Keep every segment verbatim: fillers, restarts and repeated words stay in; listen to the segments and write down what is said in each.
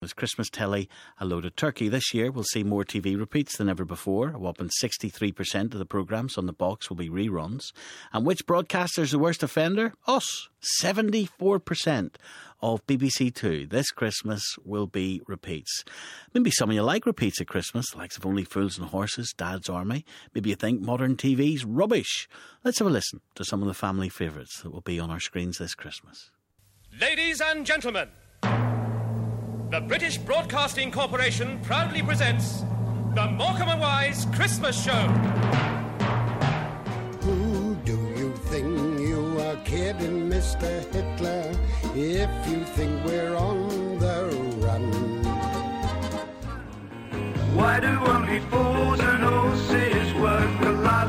There's Christmas telly, a load of turkey. This year we'll see more T V repeats than ever before. A whopping sixty-three percent of the programmes on the box will be reruns. And which broadcaster's the worst offender? Us. seventy-four percent of B B C Two this Christmas will be repeats. Maybe some of you like repeats at Christmas, the likes of Only Fools and Horses, Dad's Army. Maybe you think modern T V's rubbish. Let's have a listen to some of the family favourites that will be on our screens this Christmas. Ladies and gentlemen, the British Broadcasting Corporation proudly presents the Morecambe and Wise Christmas Show. Who do you think you are kidding, Mister Hitler, if you think we're on the run? Why do only fools and horses work a lot?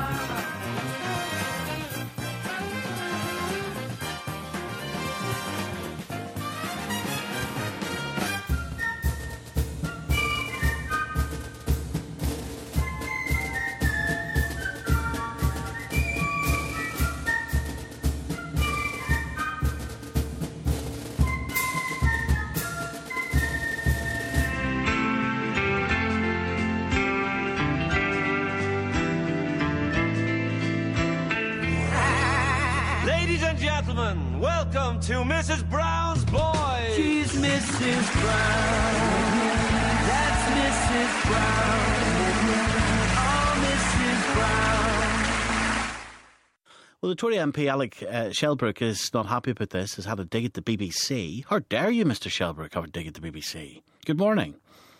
Ladies and gentlemen, welcome to Missus Brown's Boys. She's Missus Brown. That's Missus Brown. Oh, Missus Brown. Well, the Tory M P Alec uh, Shelbrooke is not happy about this, has had a dig at the B B C. How dare you, Mister Shelbrooke, have a dig at the B B C? Good morning.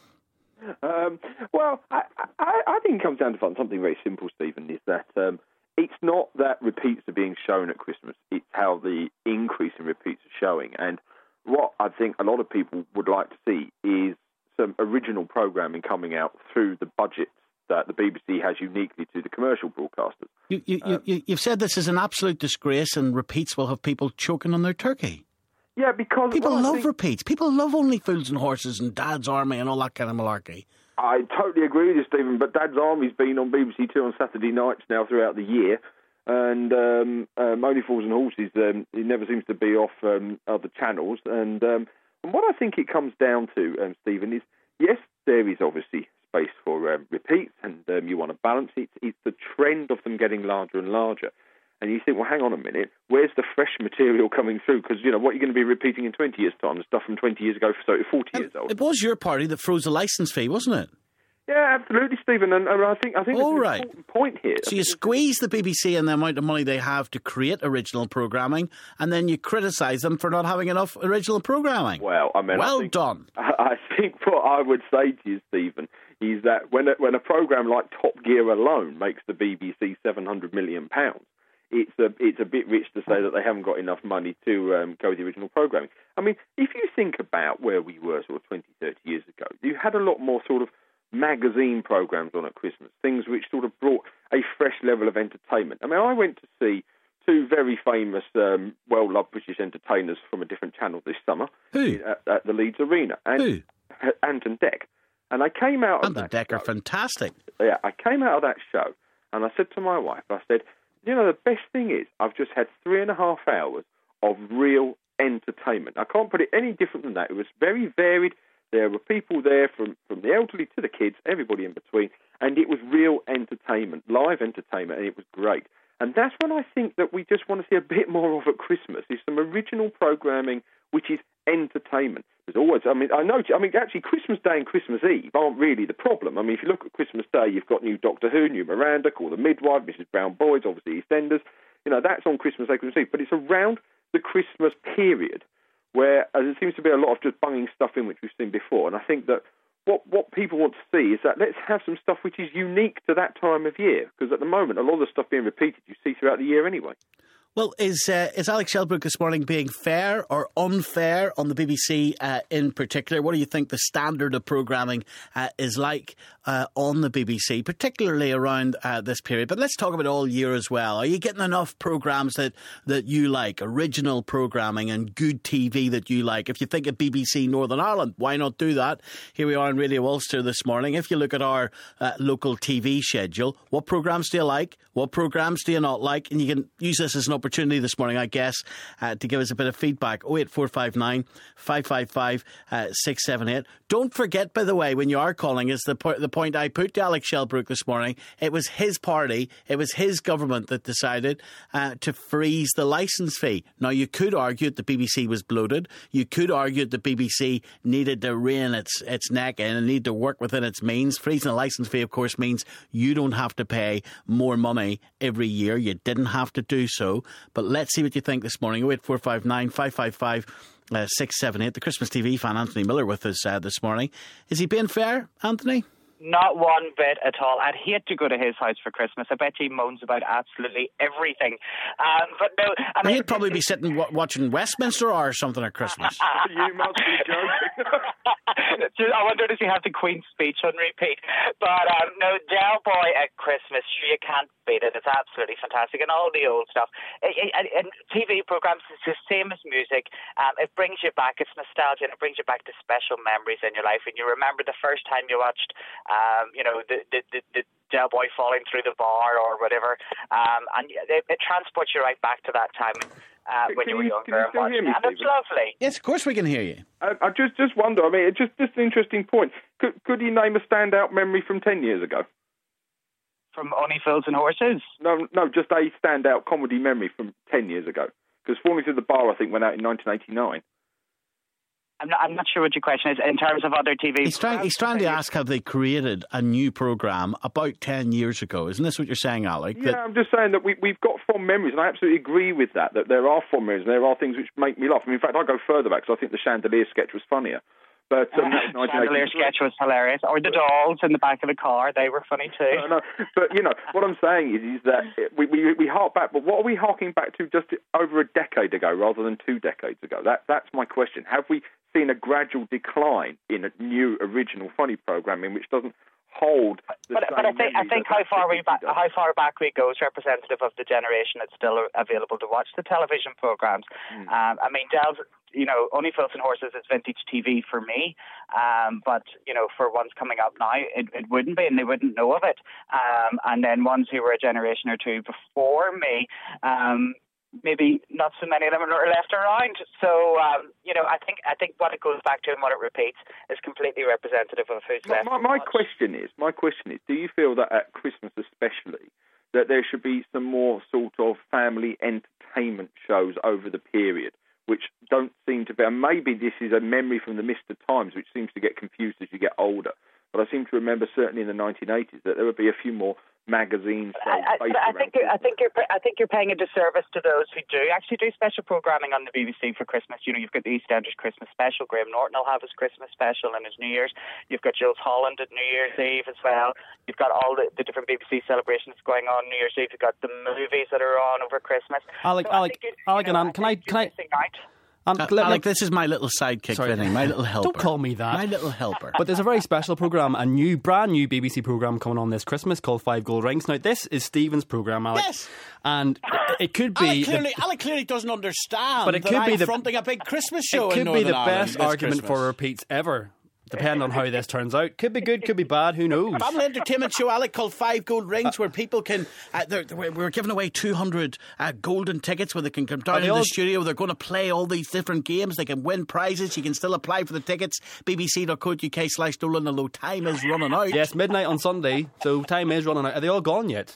Um, well, I, I, I think it comes down to something very simple, Stephen, is that um, it's not that repeats are being shown at Christmas, it's how the increase in repeats are showing. And what I think a lot of people would like to see is some original programming coming out through the budgets that the B B C has uniquely to the commercial broadcasters. You, you, um, you, you've said this is an absolute disgrace and repeats will have people choking on their turkey. Yeah, because... People well, love think, repeats. People love Only Fools and Horses and Dad's Army and all that kind of malarkey. I totally agree with you, Stephen, but Dad's Army's been on B B C Two on Saturday nights now throughout the year, and um, um, Only Fools and Horses, um, it never seems to be off um, other channels. And, um, and what I think it comes down to, um, Stephen, is, yes, there is obviously space for um, repeats, and um, you want to balance it. It's the trend of them getting larger and larger. And you think, well, hang on a minute, where's the fresh material coming through? Because, you know, what you're going to be repeating in twenty years' time, the stuff from twenty years ago, so forty years old. It was your party that froze the licence fee, wasn't it? Yeah, absolutely, Stephen. And, and I think I think All there's right. an important point here. So you squeeze the B B C and the amount of money they have to create original programming, and then you criticise them for not having enough original programming. Well, I mean, well I think, done. I think what I would say to you, Stephen, is that when a, when a programme like Top Gear alone makes the B B C seven hundred million pounds, it's a it's a bit rich to say that they haven't got enough money to um, go with the original programming. I mean, if you think about where we were sort of twenty, thirty years ago, you had a lot more sort of magazine programmes on at Christmas, things which sort of brought a fresh level of entertainment. I mean, I went to see two very famous, um, well-loved British entertainers from a different channel this summer. Who? At, at the Leeds Arena. And, Who? Ant and Dec. And I came out of And the that Deck show. are fantastic. Yeah, I came out of that show and I said to my wife, I said, you know, the best thing is I've just had three and a half hours of real entertainment. I can't put it any different than that. It was very varied. There were people there from, from the elderly to the kids, everybody in between, and it was real entertainment, live entertainment, and it was great. And that's when I think that we just want to see a bit more of at Christmas, is some original programming which is entertainment. There's always, I mean, I know, I mean, actually, Christmas Day and Christmas Eve aren't really the problem. I mean, if you look at Christmas Day, you've got new Doctor Who, new Miranda, Call the Midwife, Missus Brown Boys, obviously EastEnders. You know, that's on Christmas Day, Christmas Eve. But it's around the Christmas period where uh, there seems to be a lot of just bunging stuff in, which we've seen before. And I think that what what people want to see is that let's have some stuff which is unique to that time of year, because at the moment, a lot of the stuff being repeated you see throughout the year anyway. Well, is uh, is Alec Shelbrooke this morning being fair or unfair on the B B C uh, in particular? What do you think the standard of programming uh, is like uh, on the B B C, particularly around uh, this period? But let's talk about all year as well. Are you getting enough programmes that, that you like, original programming and good T V that you like? If you think of B B C Northern Ireland, why not do that? Here we are in Radio Ulster this morning. If you look at our uh, local T V schedule, what programmes do you like? What programmes do you not like? And you can use this as an opportunity this morning, I guess, uh, to give us a bit of feedback. oh eight four five nine, five five five, six seven eight. Don't forget, by the way, when you are calling, is the, po- the point I put to Alex Shelbrooke this morning. It was his party, it was his government that decided uh, to freeze the licence fee. Now, you could argue that the B B C was bloated. You could argue that the B B C needed to rein its, its neck in and need to work within its means. Freezing the licence fee, of course, means you don't have to pay more money every year. You didn't have to do so. But let's see what you think this morning. oh eight four five nine, five five five, six seven eight. The Christmas T V fan, Anthony Miller, with us uh, this morning. Is he being fair, Anthony? Not one bit at all. I'd hate to go to his house for Christmas. I bet he moans about absolutely everything. Um, but no, I mean, he'd probably be sitting w- watching Westminster or something at Christmas. You must be joking. I wonder, does he have the Queen's speech on repeat? But um, no, Del Boy at Christmas, you can't beat it. It's absolutely fantastic. And all the old stuff. And T V programmes, it's the same as music. Um, it brings you back. It's nostalgia, and it brings you back to special memories in your life. And you remember the first time you watched Um, you know, the, the, the, the Del Boy falling through the bar or whatever. Um, and it, it transports you right back to that time uh, when can you were you, younger. Can you still hear me, and it's lovely. Yes, of course we can hear you. I, I just just wonder, I mean, it's just, just an interesting point. Could, could you name a standout memory from ten years ago? From Only Fools and Horses? No, no, just a standout comedy memory from ten years ago. Because Falling Through the Bar, I think, went out in nineteen eighty-nine. I'm not, I'm not sure what your question is in terms of other T V. He's trying, he's trying to ask, have they created a new programme about ten years ago? Isn't this what you're saying, Alec? Yeah, I'm just saying that we, we've got fond memories, and I absolutely agree with that, that there are fond memories, and there are things which make me laugh. I mean, in fact, I go further back, because I think the Chandelier sketch was funnier. But um, that was Chandelier sketch was hilarious. Or the dolls in the back of the car, they were funny too. No, no. But, you know, what I'm saying is, is that we, we, we hark back, but what are we harking back to just over a decade ago rather than two decades ago? That, that's my question. Have we seen a gradual decline in a new original funny programming which doesn't hold the but, same but I think I think how far we back does. how far back we go is representative of the generation that's still available to watch the television programs. Mm. Um, I mean, Del's, you know, Only Fools and Horses is vintage T V for me, um, but you know, for ones coming up now, it, it wouldn't be, and they wouldn't know of it. Um, and then ones who were a generation or two before me. Um, Maybe not so many of them are left around. So, um, you know, I think I think what it goes back to and what it repeats is completely representative of who's my, left. My, my question is, my question is, do you feel that at Christmas especially, that there should be some more sort of family entertainment shows over the period, which don't seem to be, and maybe this is a memory from the Mister Times, which seems to get confused as you get older, but I seem to remember certainly in the nineteen eighties that there would be a few more magazines. I, I, I think you're, I think you're I think you're paying a disservice to those who do actually do special programming on the B B C for Christmas. You know, you've got the EastEnders Christmas special. Graham Norton will have his Christmas special and his New Year's. You've got Jules Holland at New Year's Eve as well. You've got all the, the different B B C celebrations going on New Year's Eve. You've got the movies that are on over Christmas. Alec, so Alec, Alec, and Anne, can I can I? Um, uh, Alec, this is my little sidekick, Sorry. Vinny, my little helper. Don't call me that. My little helper. But there's a very special programme, a new, brand new B B C programme coming on this Christmas called Five Gold Rings. Now, this is Stephen's programme, Alec. Yes. And it could be... Alec clearly, the, Alec clearly doesn't understand but it that could I'm be the, fronting a big Christmas show It in could be the Northern best Ireland argument Christmas. for repeats ever. Depending on how this turns out. Could be good, could be bad, who knows? Family entertainment show, Alec, called Five Gold Rings, where people can... Uh, they're, they're, we're giving away two hundred uh, golden tickets where they can come down to the all... studio. They're going to play all these different games. They can win prizes. You can still apply for the tickets. bbc.co.uk slash Dolan, although time is running out. Yes, midnight on Sunday, so time is running out. Are they all gone yet?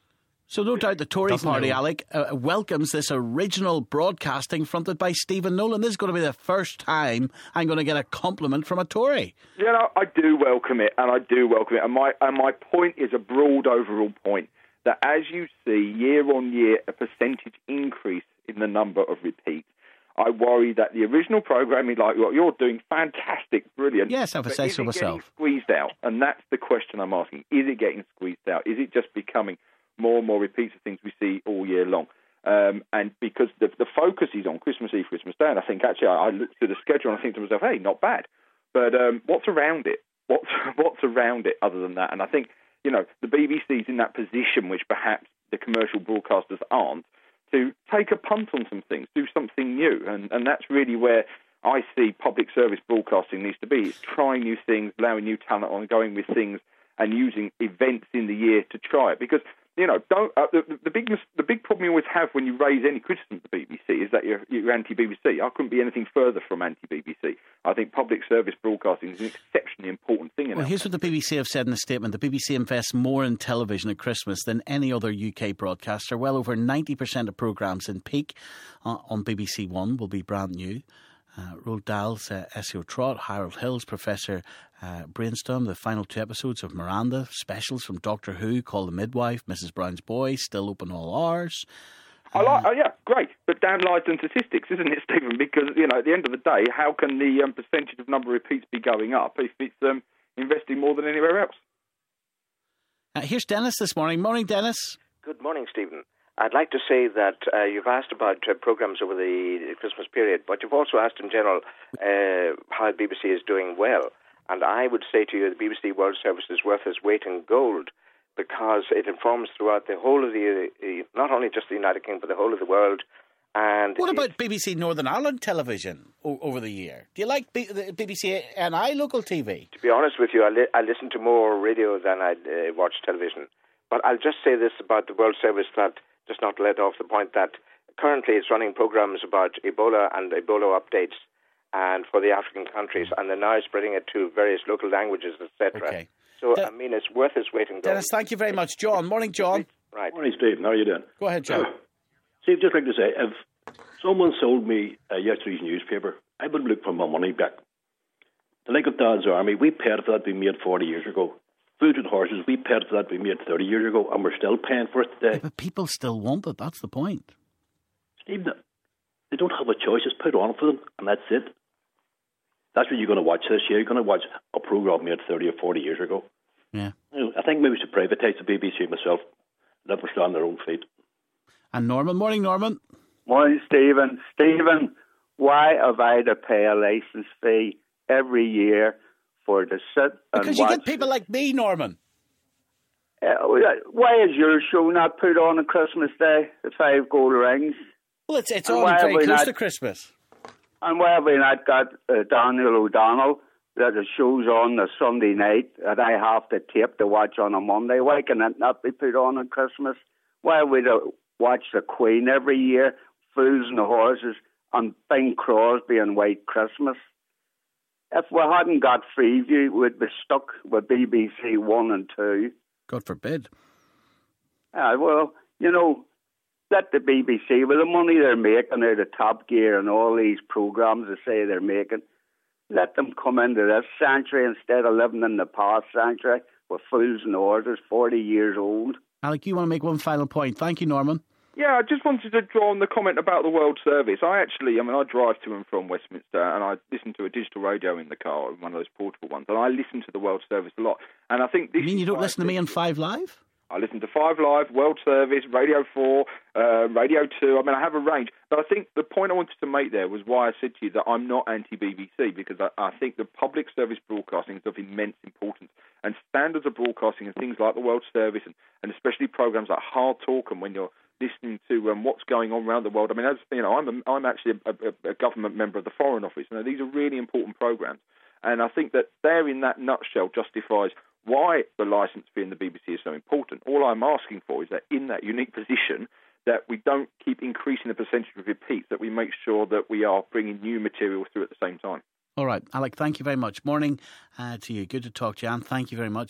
So no doubt the Tory Doesn't party, know. Alec, uh, welcomes this original broadcasting fronted by Stephen Nolan. This is going to be the first time I'm going to get a compliment from a Tory. You know, I do welcome it, and I do welcome it. And my and my point is a broad overall point, that as you see year on year a percentage increase in the number of repeats, I worry that the original programming, like what you're doing, fantastic, brilliant. Yes, if I say so myself. Is it getting squeezed out? And that's the question I'm asking. Is it getting squeezed out? Is it just becoming more and more repeats of things we see all year long? Um, and because the, the focus is on Christmas Eve, Christmas Day, and I think actually I, I look through the schedule and I think to myself, hey, not bad. But um, what's around it? What's what's around it other than that? And I think, you know, the B B C's in that position which perhaps the commercial broadcasters aren't, to take a punt on some things, do something new. And, and that's really where I see public service broadcasting needs to be. It's trying new things, allowing new talent on, going with things and using events in the year to try it. Because you know, don't uh, the, the big the big problem you always have when you raise any criticism of the B B C is that you're, you're anti-B B C. I couldn't be anything further from anti-B B C. I think public service broadcasting is an exceptionally important thing. In well, our here's country. what the B B C have said in a statement. The B B C invests more in television at Christmas than any other U K broadcaster. Well over ninety percent of programmes in peak uh, on B B C One will be brand new. Uh, Roald Dahl's uh, S E O Trot, Harold Hill's Professor uh, Brainstorm, the final two episodes of Miranda, specials from Doctor Who, Call the Midwife, Missus Brown's Boy, still open all hours. I like, oh yeah, great. But damn lies and statistics, isn't it, Stephen? Because, you know, at the end of the day, how can the um, percentage of number of repeats be going up if it's um, investing more than anywhere else? Uh, here's Dennis this morning. Morning, Dennis. Good morning, Stephen. I'd like to say that uh, you've asked about uh, programmes over the Christmas period, but you've also asked in general uh, how the B B C is doing well. And I would say to you the B B C World Service is worth its weight in gold because it informs throughout the whole of the, uh, not only just the United Kingdom, but the whole of the world. And what about B B C Northern Ireland television o- over the year? Do you like B- the B B C N I local T V? To be honest with you, I, li- I listen to more radio than I uh, watch television. But I'll just say this about the World Service, that just not let off the point that currently it's running programs about Ebola and Ebola updates and for the African countries, and they're now spreading it to various local languages, et cetera. Okay. So, De- I mean, it's worth its weight in gold. Dennis, thank you very much. John. Morning, John. Right. Morning, Stephen. How are you doing? Go ahead, John. Steve, just like to say, if someone sold me uh, yesterday's newspaper, I would look for my money back. The like of Dad's Army, we paid for that to be made forty years ago. Food and Horses, we paid for that to be made thirty years ago, and we're still paying for it today. Yeah, but people still want it. That's the point. Steve, they don't have a choice. It's put on for them, and that's it. That's what you're going to watch this year. You're going to watch a programme made thirty or forty years ago. Yeah. You know, I think maybe we should privatise the B B C myself. Let them stand on their own feet. And Norman. Morning, Norman. Morning, Stephen. Stephen, why have I to pay a licence fee every year for to sit and Because you watch get people like me, Norman. Uh, why is your show not put on on Christmas Day, the Five Gold Rings? Well, it's it's And all why have very we close not- to Christmas. And why have we not got uh, Daniel O'Donnell that the show's on a Sunday night that I have to tape to watch on a Monday? Why can it not be put on on Christmas? Why have we to watch the Queen every year, Fools and Horses, and Bing Crosby and White Christmas? If we hadn't got Freeview, we'd be stuck with B B C One and Two. God forbid. Ah, well, you know, let the B B C, with the money they're making out of Top Gear and all these programmes they say they're making, let them come into this century instead of living in the past century with Fools and Horses, forty years old. Alec, you want to make one final point? Thank you, Norman. Yeah, I just wanted to draw on the comment about the World Service. I actually, I mean, I drive to and from Westminster, and I listen to a digital radio in the car, one of those portable ones, and I listen to the World Service a lot. And I think this You mean you is don't why listen to me on Five Live? I listen to Five Live, World Service, Radio four, uh, Radio two. I mean, I have a range. But I think the point I wanted to make there was why I said to you that I'm not anti-B B C, because I, I think the public service broadcasting is of immense importance. And standards of broadcasting and things like the World Service, and, and especially programs like Hard Talk, and when you're listening to um, what's going on around the world. I mean, as you know, I'm a, I'm actually a, a, a government member of the Foreign Office. You know, these are really important programs. And I think that there, in that nutshell, justifies why the licence fee in the B B C is so important. All I'm asking for is that in that unique position, that we don't keep increasing the percentage of repeats, that we make sure that we are bringing new material through at the same time. All right, Alec, thank you very much. Morning uh, to you. Good to talk to you, and thank you very much.